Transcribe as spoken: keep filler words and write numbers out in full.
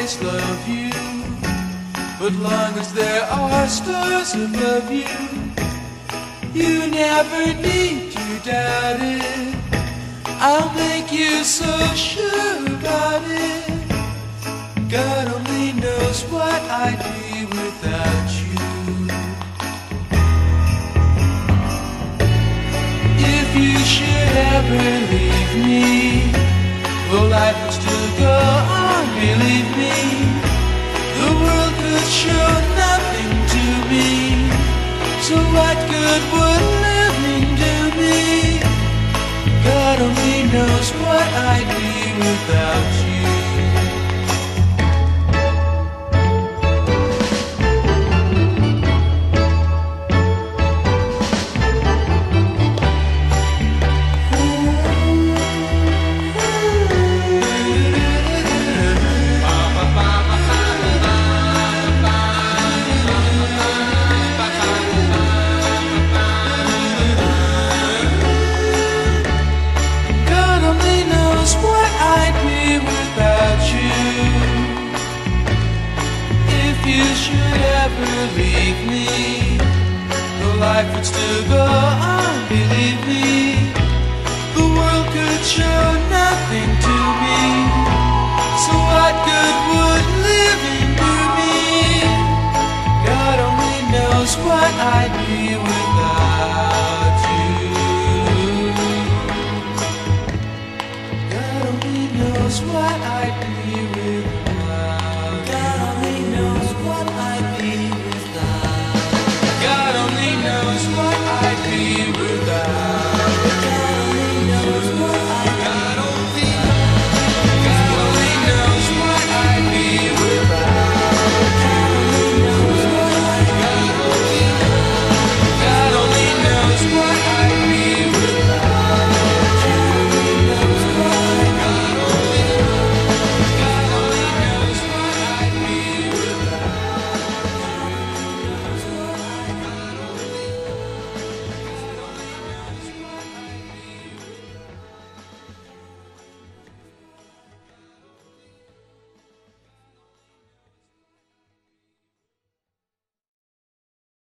always love you, but long as there are stars above you, you never need to doubt it. I'll make you so sure about it. God only knows what I'd be without you. If you should ever leave me, well, life would still go on, believe me. The world could show nothing to me, so what good would living do me? God only knows what I'd be without you. If you should ever leave me, the life would still go on, believe me. The world could show nothing to me, so what good would living do me? God only knows what I'd be without you. God only knows what I'd be.